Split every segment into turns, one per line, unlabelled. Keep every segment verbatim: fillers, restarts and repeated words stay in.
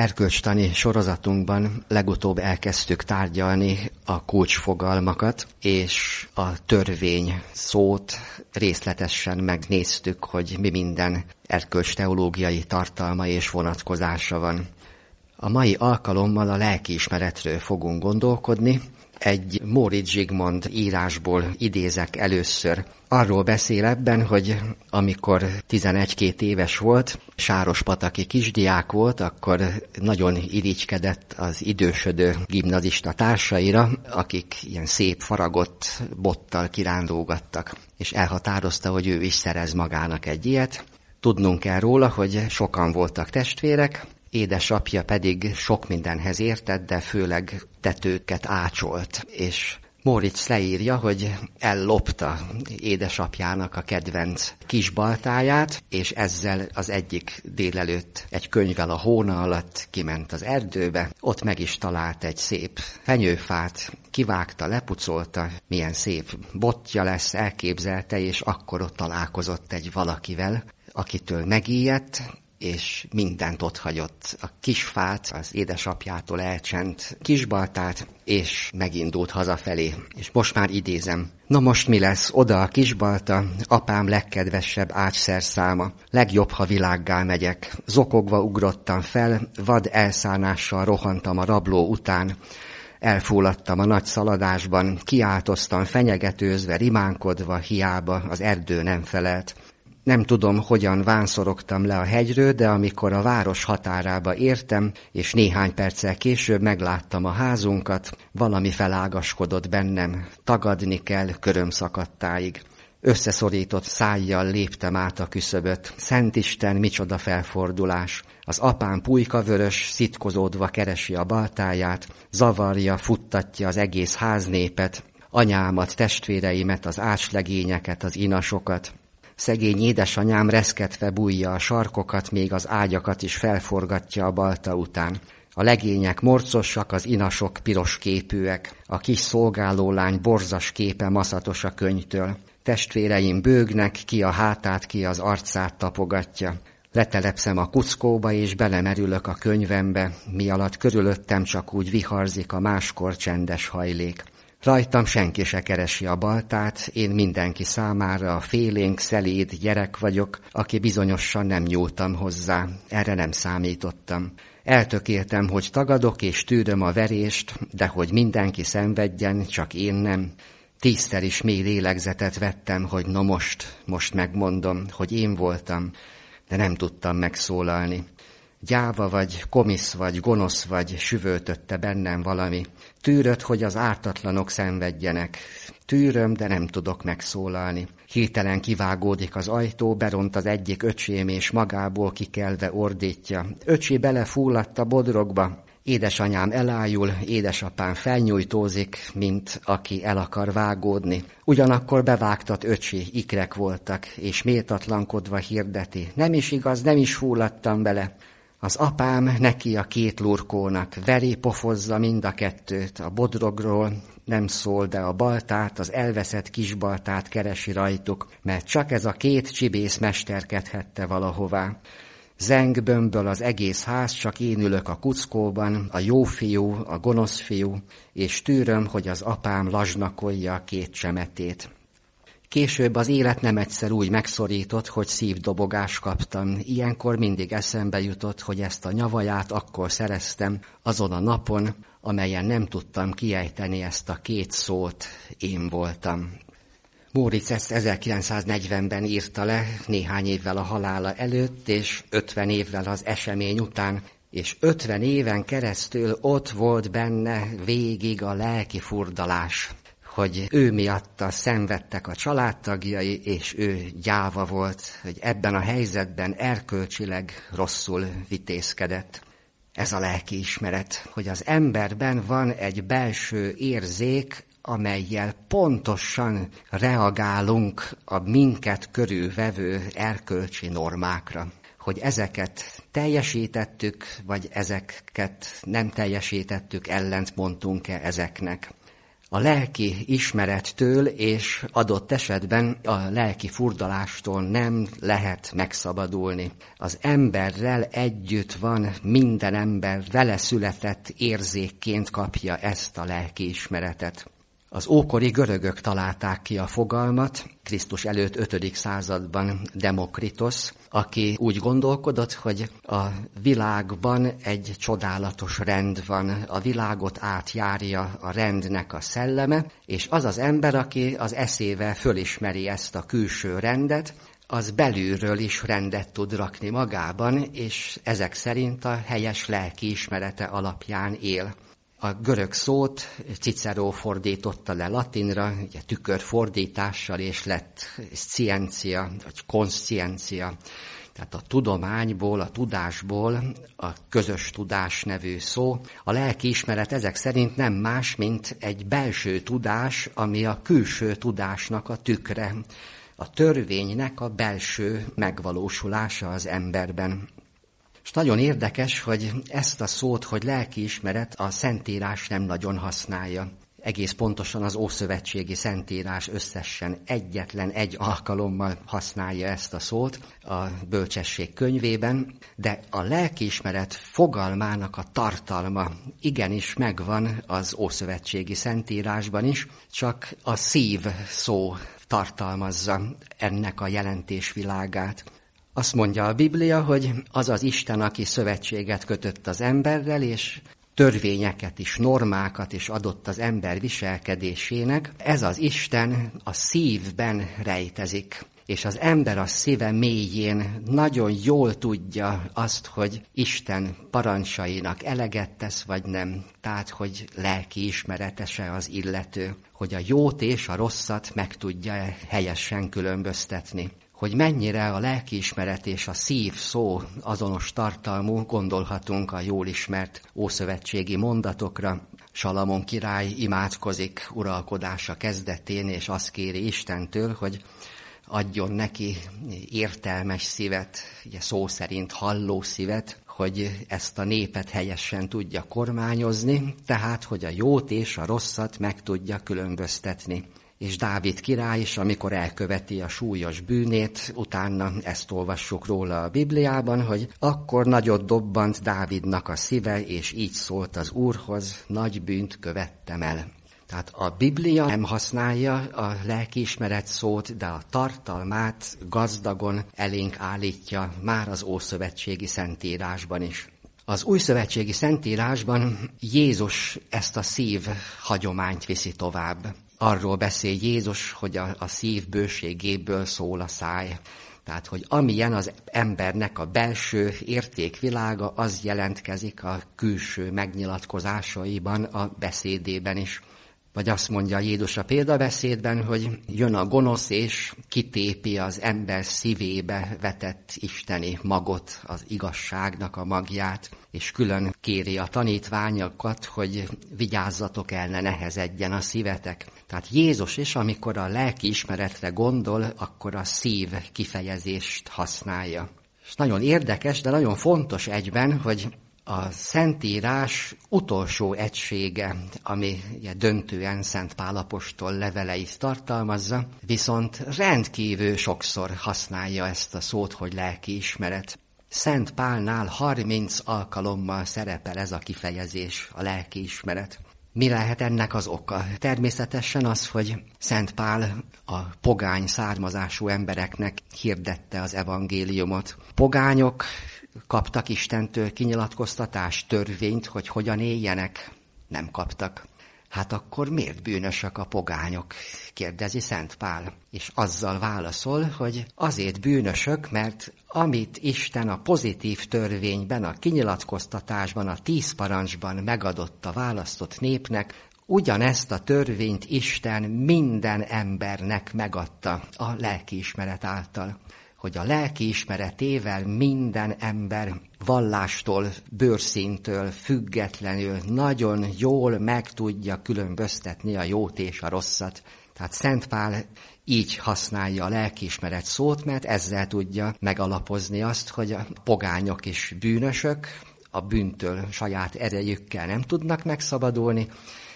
erkölcstani sorozatunkban legutóbb elkezdtük tárgyalni a kulcsfogalmakat, és a törvény szót részletesen megnéztük, hogy mi minden erkölcsteológiai tartalma és vonatkozása van. A mai alkalommal a lelkiismeretről fogunk gondolkodni. Egy Móricz Zsigmond írásból idézek először. Arról beszél ebben, hogy amikor tizenegy-két éves volt, sárospataki kisdiák volt, akkor nagyon irigykedett az idősödő gimnazista társaira, akik ilyen szép faragott bottal kirándulgattak, és elhatározta, hogy ő is szerez magának egy ilyet. Tudnunk kell róla, hogy sokan voltak testvérek, édesapja pedig sok mindenhez értett, de főleg tetőket ácsolt, és Móricz leírja, hogy ellopta édesapjának a kedvenc kisbaltáját, és ezzel az egyik délelőtt egy könyvvel a hóna alatt kiment az erdőbe, ott meg is talált egy szép fenyőfát, kivágta, lepucolta, milyen szép botja lesz, elképzelte, és akkor ott találkozott egy valakivel, akitől megijedt, és mindent otthagyott, a kisfát, az édesapjától elcsent kisbaltát, és megindult hazafelé. És most már idézem. Na most mi lesz? Oda a kisbalta, apám legkedvesebb ácsszerszáma. Legjobb, ha világgá megyek. Zokogva ugrottam fel, vad elszánással rohantam a rabló után. Elfulladtam a nagy szaladásban, kiáltoztam fenyegetőzve, rimánkodva, hiába az erdő nem felelt. Nem tudom, hogyan vánszorogtam le a hegyről, de amikor a város határába értem, és néhány perccel később megláttam a házunkat, valami felágaskodott bennem, tagadni kell körömszakadtáig. Összeszorított szájjal léptem át a küszöböt. Szentisten, micsoda felfordulás! Az apám pulykavörös, szitkozódva keresi a baltáját, zavarja, futtatja az egész háznépet, anyámat, testvéreimet, az ácslegényeket, az inasokat. Szegény édesanyám reszketve bújja a sarkokat, még az ágyakat is felforgatja a balta után. A legények morcosak, az inasok piros képűek, a kis szolgálólány borzas képe maszatos a könyvtől. Testvéreim bőgnek, ki a hátát, ki az arcát tapogatja. Letelepszem a kuckóba, és belemerülök a könyvembe, mi alatt körülöttem csak úgy viharzik a máskor csendes hajlék. Rajtam senki se keresi a baltát, én mindenki számára a félénk, szeléd gyerek vagyok, aki bizonyosan nem nyúltam hozzá, erre nem számítottam. Eltökéltem, hogy tagadok és tűröm a verést, de hogy mindenki szenvedjen, csak én nem. Tízszer is mély lélegzetet vettem, hogy no most, most megmondom, hogy én voltam, de nem tudtam megszólalni. Gyáva vagy, komisz vagy, gonosz vagy, süvöltötte bennem valami. Tűröd, hogy az ártatlanok szenvedjenek. Tűröm, de nem tudok megszólalni. Hirtelen kivágódik az ajtó, beront az egyik öcsém, és magából kikelve ordítja. Öcsi belefulladt a bodrogba. Édesanyám elájul, édesapám felnyújtózik, mint aki el akar vágódni. Ugyanakkor bevágtat öcsi, ikrek voltak, és méltatlankodva hirdeti. Nem is igaz, nem is fulladtam bele. Az apám neki a két lurkónak, veri, pofozza mind a kettőt, a bodrogról nem szól, de a baltát, az elveszett kisbaltát keresi rajtuk, mert csak ez a két csibész mesterkedhette valahová. Zeng bömböl az egész ház, csak én ülök a kuckóban, a jó fiú, a gonosz fiú, és tűröm, hogy az apám lazsnakolja a két csemetét. Később az élet nem egyszer úgy megszorított, hogy szívdobogást kaptam. Ilyenkor mindig eszembe jutott, hogy ezt a nyavaját akkor szereztem, azon a napon, amelyen nem tudtam kiejteni ezt a két szót, én voltam. Móricz ezt ezerkilencszáznegyvenben írta le, néhány évvel a halála előtt, és ötven évvel az esemény után, és ötven éven keresztül ott volt benne végig a lelki furdalás, hogy ő miatta szenvedtek a családtagjai, és ő gyáva volt, hogy ebben a helyzetben erkölcsileg rosszul vitézkedett. Ez a lelkiismeret, hogy az emberben van egy belső érzék, amellyel pontosan reagálunk a minket körülvevő erkölcsi normákra. Hogy ezeket teljesítettük, vagy ezeket nem teljesítettük, ellent mondtunk-e ezeknek. A lelki ismerettől és adott esetben a lelki furdalástól nem lehet megszabadulni. Az emberrel együtt van, minden ember vele született érzékként kapja ezt a lelki ismeretet. Az ókori görögök találták ki a fogalmat, Krisztus előtt ötödik században Demokritos, aki úgy gondolkodott, hogy a világban egy csodálatos rend van, a világot átjárja a rendnek a szelleme, és az az ember, aki az eszével fölismeri ezt a külső rendet, az belülről is rendet tud rakni magában, és ezek szerint a helyes lelki ismerete alapján él. A görög szót Cicero fordította le latinra, ugye tükörfordítással, és lett scientia, vagy consciencia. Tehát a tudományból, a tudásból a közös tudás nevű szó. A lelkiismeret ezek szerint nem más, mint egy belső tudás, ami a külső tudásnak a tükre, a törvénynek a belső megvalósulása az emberben. És nagyon érdekes, hogy ezt a szót, hogy lelkiismeret, a Szentírás nem nagyon használja. Egész pontosan az Ószövetségi Szentírás összesen egyetlen egy alkalommal használja ezt a szót a Bölcsesség könyvében, de a lelkiismeret fogalmának a tartalma igenis megvan az Ószövetségi Szentírásban is, csak a szív szó tartalmazza ennek a jelentésvilágát. Azt mondja a Biblia, hogy az az Isten, aki szövetséget kötött az emberrel, és törvényeket is, normákat is adott az ember viselkedésének, ez az Isten a szívben rejtezik. És az ember a szíve mélyén nagyon jól tudja azt, hogy Isten parancsainak eleget tesz, vagy nem. Tehát, hogy lelki ismeretese az illető, hogy a jót és a rosszat meg tudja helyesen különböztetni. Hogy mennyire a lelkiismeret és a szív szó azonos tartalmú, gondolhatunk a jól ismert ószövetségi mondatokra. Salamon király imádkozik uralkodása kezdetén, és azt kéri Istentől, hogy adjon neki értelmes szívet, ugye szó szerint halló szívet, hogy ezt a népet helyesen tudja kormányozni, tehát hogy a jót és a rosszat meg tudja különböztetni. És Dávid király is, amikor elköveti a súlyos bűnét, utána ezt olvassuk róla a Bibliában, hogy akkor nagyot dobbant Dávidnak a szíve, és így szólt az Úrhoz, nagy bűnt követtem el. Tehát a Biblia nem használja a lelkiismeret szót, de a tartalmát gazdagon elénk állítja már az Ószövetségi Szentírásban is. Az Újszövetségi Szentírásban Jézus ezt a szív hagyományt viszi tovább. Arról beszél Jézus, hogy a, a szív bőségéből szól a száj. Tehát, hogy amilyen az embernek a belső értékvilága, az jelentkezik a külső megnyilatkozásaiban, a beszédében is. Vagy azt mondja Jézus a példabeszédben, hogy jön a gonosz és kitépi az ember szívébe vetett isteni magot, az igazságnak a magját, és külön kéri a tanítványokat, hogy vigyázzatok el, ne nehezedjen a szívetek. Tehát Jézus is, amikor a lelkiismeretre gondol, akkor a szív kifejezést használja. És nagyon érdekes, de nagyon fontos egyben, hogy a Szentírás utolsó egysége, ami ugye döntően Szent Pál apostol leveleit tartalmazza, viszont rendkívül sokszor használja ezt a szót, hogy lelkiismeret. Szent Pálnál harminc alkalommal szerepel ez a kifejezés, a lelkiismeret. Mi lehet ennek az oka? Természetesen az, hogy Szent Pál a pogány származású embereknek hirdette az evangéliumot. Pogányok kaptak Istentől kinyilatkoztatást, törvényt, hogy hogyan éljenek? Nem kaptak. Hát akkor miért bűnösök a pogányok? Kérdezi Szent Pál. És azzal válaszol, hogy azért bűnösök, mert amit Isten a pozitív törvényben, a kinyilatkoztatásban, a tíz parancsban megadott a választott népnek, ugyanezt a törvényt Isten minden embernek megadta a lelkiismeret által. Hogy a lelkiismeretével minden ember vallástól, bőrszíntől függetlenül nagyon jól meg tudja különböztetni a jót és a rosszat. Tehát Szent Pál így használja a lelkiismeret szót, mert ezzel tudja megalapozni azt, hogy a pogányok is bűnösök, a bűntől saját erejükkel nem tudnak megszabadulni,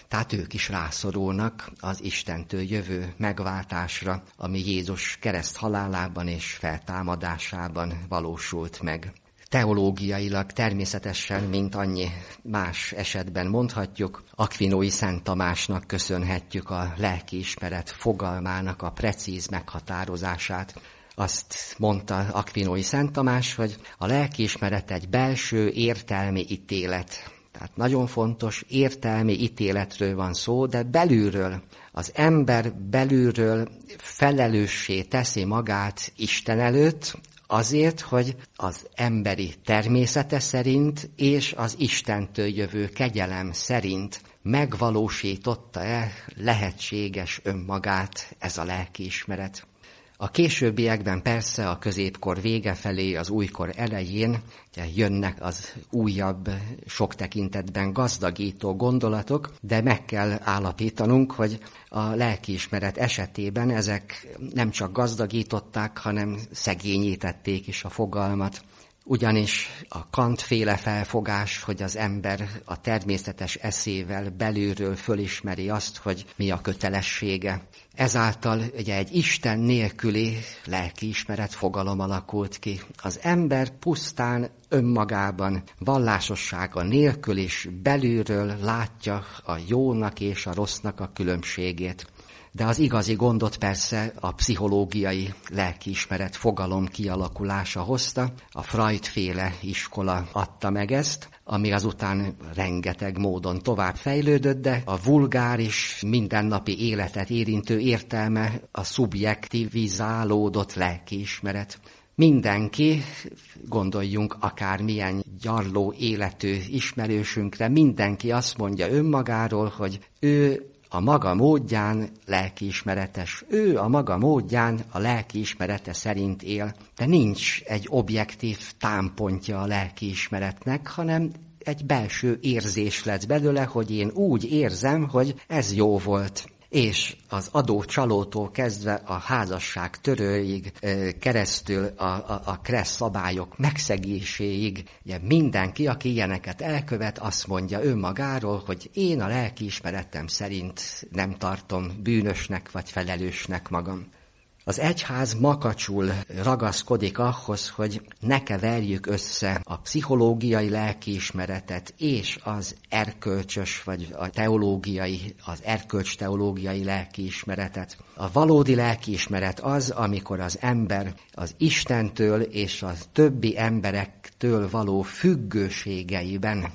Tehát ők is rászorulnak az Istentől jövő megváltásra, ami Jézus kereszt halálában és feltámadásában valósult meg. Teológiailag természetesen, mint annyi más esetben mondhatjuk, Akvinói Szent Tamásnak köszönhetjük a lelkiismeret fogalmának a precíz meghatározását. Azt mondta Akvinói Szent Tamás, hogy a lelkiismeret egy belső értelmi ítélet. Tehát nagyon fontos értelmi ítéletről van szó, de belülről, az ember belülről felelőssé teszi magát Isten előtt, azért, hogy az emberi természete szerint és az Istentől jövő kegyelem szerint megvalósította-e lehetséges önmagát ez a lelkiismeret. A későbbiekben persze a középkor vége felé, az újkor elején ugye, jönnek az újabb, sok tekintetben gazdagító gondolatok, de meg kell állapítanunk, hogy a lelkiismeret esetében ezek nem csak gazdagították, hanem szegényítették is a fogalmat. Ugyanis a Kant-féle felfogás, hogy az ember a természetes eszével belülről fölismeri azt, hogy mi a kötelessége. Ezáltal ugye egy Isten nélküli lelkiismeret fogalom alakult ki. Az ember pusztán önmagában, vallásossága nélkül is belülről látja a jónak és a rossznak a különbségét. De az igazi gondot persze a pszichológiai lelkiismeret fogalom kialakulása hozta, a Freud-féle iskola adta meg ezt, ami azután rengeteg módon tovább fejlődött, de a vulgáris, mindennapi életet érintő értelme a szubjektivizálódott lelkiismeret. Mindenki, gondoljunk akármilyen gyarló életű ismerősünkre, mindenki azt mondja önmagáról, hogy ő a maga módján lelkiismeretes. Ő a maga módján a lelkiismerete szerint él. De nincs egy objektív támpontja a lelkiismeretnek, hanem egy belső érzés lesz belőle, hogy én úgy érzem, hogy ez jó volt. És az adó-csalótól kezdve a házasság törőig, keresztül a, a, a kressz szabályok megszegéséig, ugye mindenki, aki ilyeneket elkövet, azt mondja önmagáról, hogy én a lelkiismeretem szerint nem tartom bűnösnek vagy felelősnek magam. Az egyház makacsul ragaszkodik ahhoz, hogy ne keverjük össze a pszichológiai lelkiismeretet és az erkölcsös, vagy a teológiai, az erkölcsteológiai lelkiismeretet. A valódi lelkiismeret az, amikor az ember az Istentől és a többi emberektől való függőségeiben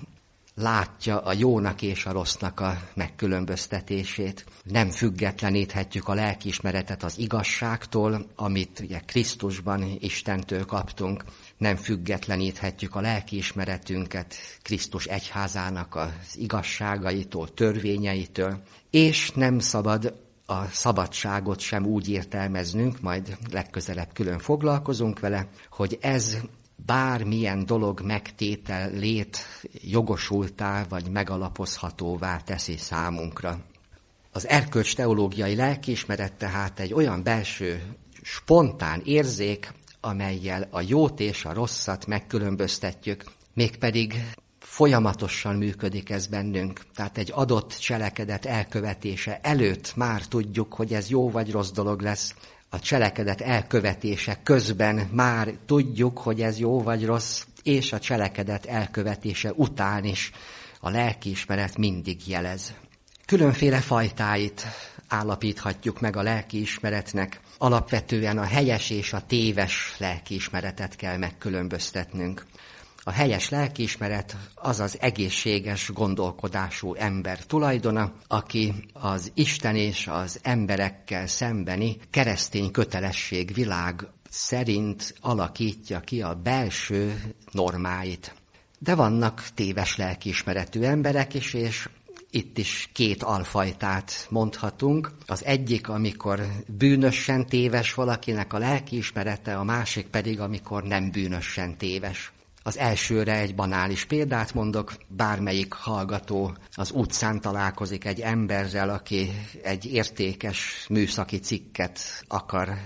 látja a jónak és a rossznak a megkülönböztetését. Nem függetleníthetjük a lelkiismeretet az igazságtól, amit ugye Krisztusban Istentől kaptunk. Nem függetleníthetjük a lelkiismeretünket Krisztus egyházának az igazságaitól, törvényeitől, és nem szabad a szabadságot sem úgy értelmeznünk, majd legközelebb külön foglalkozunk vele, hogy ez bármilyen dolog megtételét jogosultá vagy megalapozhatóvá teszi számunkra. Az erkölcsteológiai lelkiismeret tehát egy olyan belső, spontán érzék, amellyel a jót és a rosszat megkülönböztetjük, mégpedig folyamatosan működik ez bennünk. Tehát egy adott cselekedet elkövetése előtt már tudjuk, hogy ez jó vagy rossz dolog lesz. A cselekedet elkövetése közben már tudjuk, hogy ez jó vagy rossz, és a cselekedet elkövetése után is a lelkiismeret mindig jelez. Különféle fajtáit állapíthatjuk meg a lelkiismeretnek. Alapvetően a helyes és a téves lelkiismeretet kell megkülönböztetnünk. A helyes lelkiismeret az az egészséges gondolkodású ember tulajdona, aki az Isten és az emberekkel szembeni keresztény kötelesség világ szerint alakítja ki a belső normáit. De vannak téves lelkiismeretű emberek is, és itt is két alfajtát mondhatunk. Az egyik, amikor bűnösen téves valakinek a lelkiismerete, a másik pedig, amikor nem bűnösen téves. Az elsőre egy banális példát mondok, bármelyik hallgató az utcán találkozik egy emberrel, aki egy értékes műszaki cikket akar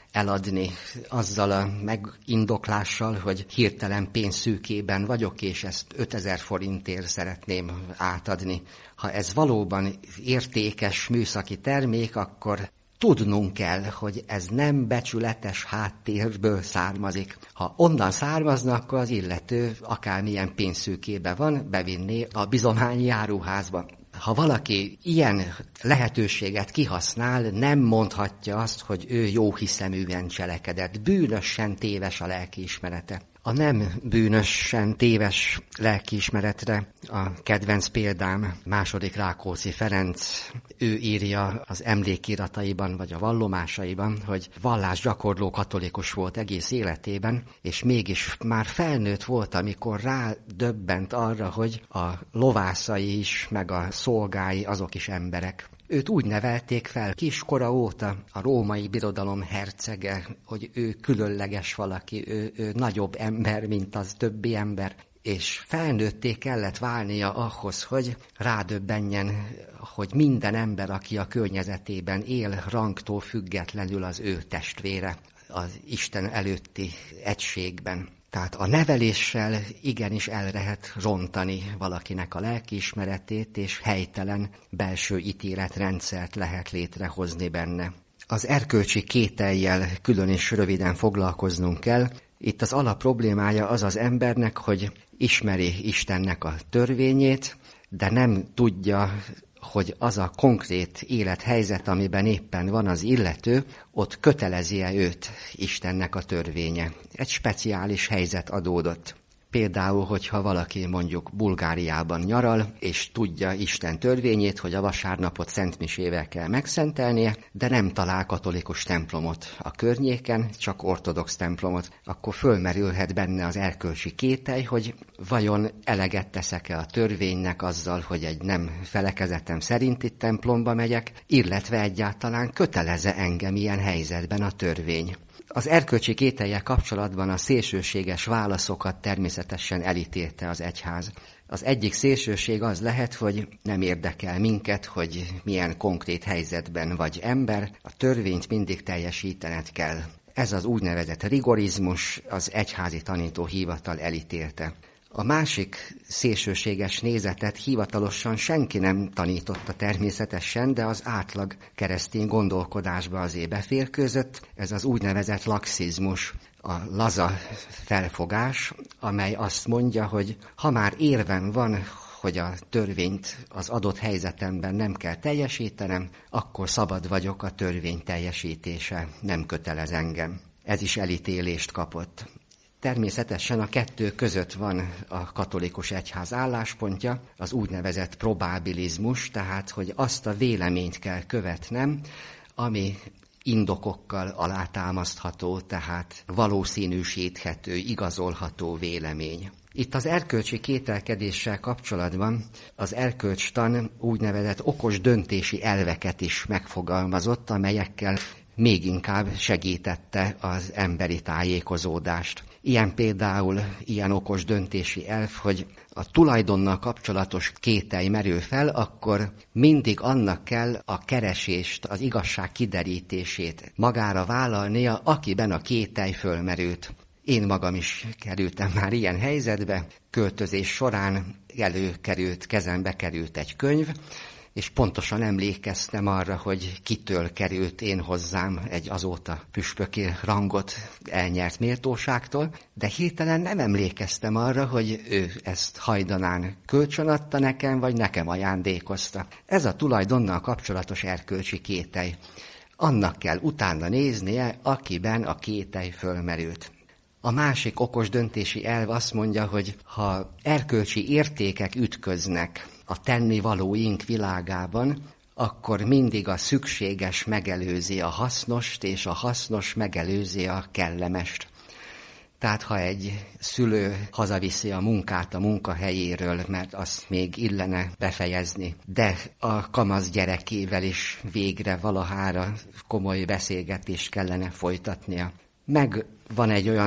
eladni azzal a megindoklással, hogy hirtelen pénzszűkében vagyok, és ezt ötezer forintért szeretném átadni. Ha ez valóban értékes műszaki termék, akkor tudnunk kell, hogy ez nem becsületes háttérből származik. Ha onnan származna, akkor az illető akármilyen pénzszűkében van, bevinné a bizományi áruházba. Ha valaki ilyen lehetőséget kihasznál, nem mondhatja azt, hogy ő jóhiszeműen cselekedett. Bűnösen téves a lelkiismerete. A nem bűnösen téves lelkiismeretre a kedvenc példám második Rákóczi Ferenc. Ő írja az emlékirataiban vagy a vallomásaiban, hogy vallásgyakorló katolikus volt egész életében, és mégis már felnőtt volt, amikor rádöbbent arra, hogy a lovászai is, meg a szolgái azok is emberek. Őt úgy nevelték fel kiskora óta a római birodalom hercege, hogy ő különleges valaki, ő, ő nagyobb ember, mint az többi ember, és felnőtté kellett válnia ahhoz, hogy rádöbbenjen, hogy minden ember, aki a környezetében él, rangtól függetlenül az ő testvére az Isten előtti egységben. Tehát a neveléssel igenis el lehet rontani valakinek a lelkiismeretét, és helytelen belső ítéletrendszert lehet létrehozni benne. Az erkölcsi kétellyel külön és röviden foglalkoznunk kell. Itt az alapproblémája az az embernek, hogy ismeri Istennek a törvényét, de nem tudja, hogy az a konkrét élethelyzet, amiben éppen van az illető, ott kötelezi-e őt Istennek a törvénye. Egy speciális helyzet adódott. Például, hogyha valaki mondjuk Bulgáriában nyaral, és tudja Isten törvényét, hogy a vasárnapot szentmisével kell megszentelnie, de nem talál katolikus templomot a környéken, csak ortodox templomot, akkor fölmerülhet benne az erkölcsi kételj, hogy vajon eleget teszek-e a törvénynek azzal, hogy egy nem felekezetem szerinti templomba megyek, illetve egyáltalán kötelez-e engem ilyen helyzetben a törvény. Az erkölcsi kétellyel kapcsolatban a szélsőséges válaszokat természetesen elítélte az egyház. Az egyik szélsőség az lehet, hogy nem érdekel minket, hogy milyen konkrét helyzetben vagy ember, a törvényt mindig teljesítened kell. Ez az úgynevezett rigorizmus az egyházi tanítóhivatal elítélte. A másik szélsőséges nézetet hivatalosan senki nem tanította természetesen, de az átlag keresztény gondolkodásba azért beférkőzött. Ez az úgynevezett laxizmus, a laza felfogás, amely azt mondja, hogy ha már érvem van, hogy a törvényt az adott helyzetemben nem kell teljesítenem, akkor szabad vagyok, a törvény teljesítése nem kötelez engem. Ez is elítélést kapott. Természetesen a kettő között van a katolikus egyház álláspontja, az úgynevezett probabilizmus, tehát hogy azt a véleményt kell követnem, ami indokokkal alátámasztható, tehát valószínűsíthető, igazolható vélemény. Itt az erkölcsi kételkedéssel kapcsolatban az erkölcstan úgynevezett okos döntési elveket is megfogalmazott, amelyekkel még inkább segítette az emberi tájékozódást. Ilyen például, ilyen okos döntési elv, hogy a tulajdonnal kapcsolatos kételj merül fel, akkor mindig annak kell a keresést, az igazság kiderítését magára vállalnia, akiben a kételj fölmerült. Én magam is kerültem már ilyen helyzetbe, költözés során előkerült, kezembe került egy könyv, és pontosan emlékeztem arra, hogy kitől került én hozzám egy azóta püspöki rangot elnyert méltóságtól, de hirtelen nem emlékeztem arra, hogy ő ezt hajdanán kölcsönadta nekem, vagy nekem ajándékozta. Ez a tulajdonnal kapcsolatos erkölcsi kételj. Annak kell utána néznie, akiben a kételj fölmerült. A másik okos döntési elv azt mondja, hogy ha erkölcsi értékek ütköznek a tennivalóink világában, akkor mindig a szükséges megelőzi a hasznost, és a hasznos megelőzi a kellemest. Tehát ha egy szülő hazaviszi a munkát a munkahelyéről, mert azt még illene befejezni, de a kamasz gyerekével is végre valahára komoly beszélgetést kellene folytatnia. Meg van egy olyan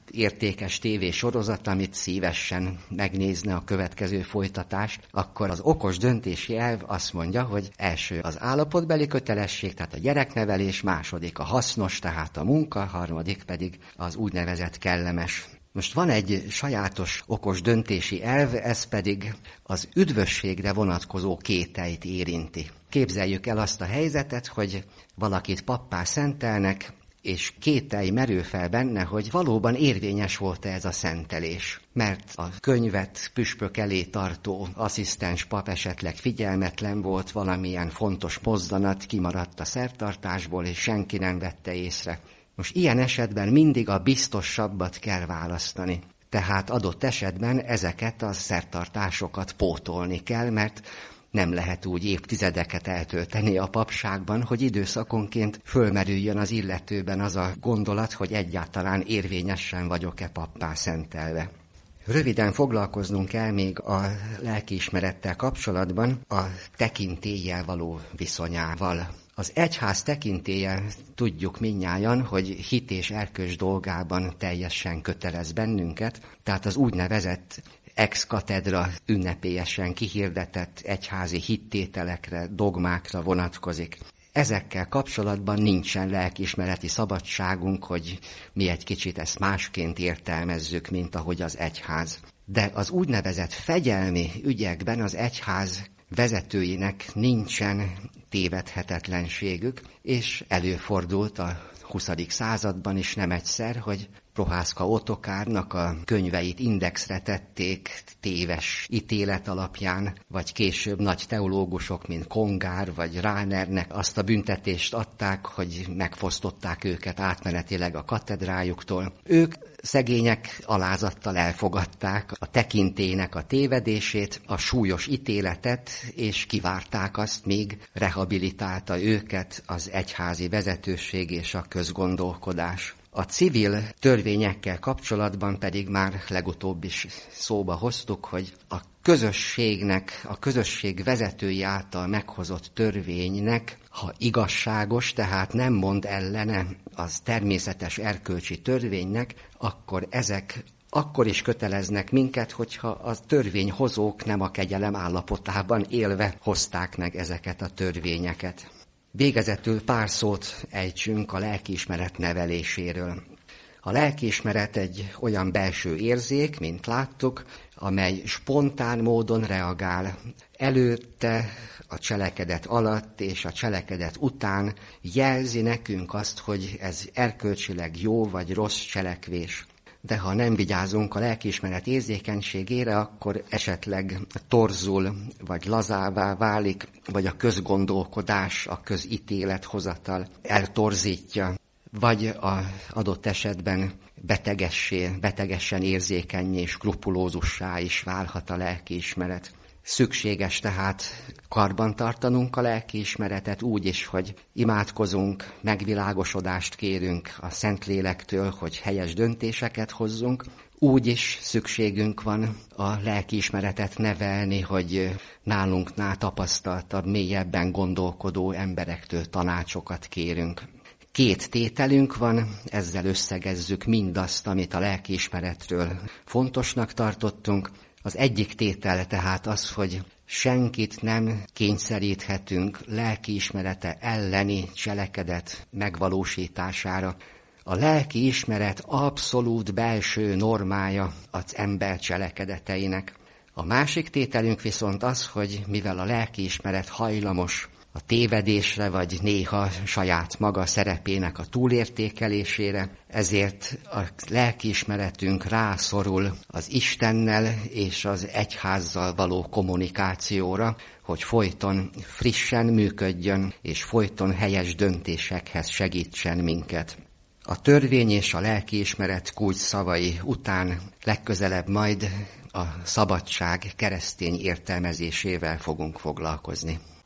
értékes tévésorozat, amit szívesen megnézne a következő folytatást, akkor az okos döntési elv azt mondja, hogy első az állapotbeli kötelesség, tehát a gyereknevelés, második a hasznos, tehát a munka, harmadik pedig az úgynevezett kellemes. Most van egy sajátos okos döntési elv, ez pedig az üdvösségre vonatkozó kételyt érinti. Képzeljük el azt a helyzetet, hogy valakit pappá szentelnek, és kételj merül fel benne, hogy valóban érvényes volt-e ez a szentelés. Mert a könyvet püspök elé tartó asszisztens pap esetleg figyelmetlen volt, valamilyen fontos mozzanat kimaradt a szertartásból, és senki nem vette észre. Most ilyen esetben mindig a biztosabbat kell választani. Tehát adott esetben ezeket a szertartásokat pótolni kell, mert nem lehet úgy évtizedeket eltölteni a papságban, hogy időszakonként fölmerüljön az illetőben az a gondolat, hogy egyáltalán érvényesen vagyok-e pappá szentelve. Röviden foglalkoznunk kell még a lelkiismerettel kapcsolatban a tekintéllyel való viszonyával. Az egyház tekintélye, tudjuk mindnyájan, hogy hit és erkölcs dolgában teljesen kötelez bennünket, tehát az úgynevezett ex cathedra ünnepélyesen kihirdetett egyházi hittételekre, dogmákra vonatkozik. Ezekkel kapcsolatban nincsen lelkiismereti szabadságunk, hogy mi egy kicsit ezt másként értelmezzük, mint ahogy az egyház. De az úgynevezett fegyelmi ügyekben az egyház vezetőinek nincsen tévedhetetlenségük, és előfordult a huszadik században is nem egyszer, hogy Prohászka Ottokárnak a könyveit indexre tették téves ítélet alapján, vagy később nagy teológusok, mint Kongár vagy Ránernek azt a büntetést adták, hogy megfosztották őket átmenetileg a katedrájuktól. Ők szegények alázattal elfogadták a tekintélynek a tévedését, a súlyos ítéletet, és kivárták azt, míg rehabilitálta őket az egyházi vezetőség és a közgondolkodás. A civil törvényekkel kapcsolatban pedig már legutóbb is szóba hoztuk, hogy a közösségnek, a közösség vezetői által meghozott törvénynek, ha igazságos, tehát nem mond ellene az természetes erkölcsi törvénynek, akkor ezek akkor is köteleznek minket, hogyha a törvényhozók nem a kegyelem állapotában élve hozták meg ezeket a törvényeket. Végezetül pár szót ejtsünk a lelkiismeret neveléséről. A lelkiismeret egy olyan belső érzék, mint láttuk, amely spontán módon reagál. Előtte, a cselekedet alatt és a cselekedet után jelzi nekünk azt, hogy ez erkölcsileg jó vagy rossz cselekvés. De ha nem vigyázunk a lelkiismeret érzékenységére, akkor esetleg torzul, vagy lazává válik, vagy a közgondolkodás, a közítélethozatal eltorzítja, vagy az adott esetben betegessé, betegesen érzékennyé és skrupulózussá is válhat a lelkiismeret. Szükséges tehát karban tartanunk a lelkiismeretet úgy is, hogy imádkozunk, megvilágosodást kérünk a Szentlélektől, hogy helyes döntéseket hozzunk. Úgy is szükségünk van a lelkiismeretet nevelni, hogy nálunknál tapasztaltabb, mélyebben gondolkodó emberektől tanácsokat kérünk. Két tételünk van, ezzel összegezzük mindazt, amit a lelkiismeretről fontosnak tartottunk. Az egyik tétel tehát az, hogy senkit nem kényszeríthetünk lelkiismerete elleni cselekedet megvalósítására. A lelkiismeret abszolút belső normája az ember cselekedeteinek. A másik tételünk viszont az, hogy mivel a lelkiismeret hajlamos a tévedésre, vagy néha saját maga szerepének a túlértékelésére, ezért a lelkiismeretünk rászorul az Istennel és az egyházzal való kommunikációra, hogy folyton frissen működjön, és folyton helyes döntésekhez segítsen minket. A törvény és a lelkiismeret kulcs szavai után legközelebb majd a szabadság keresztény értelmezésével fogunk foglalkozni.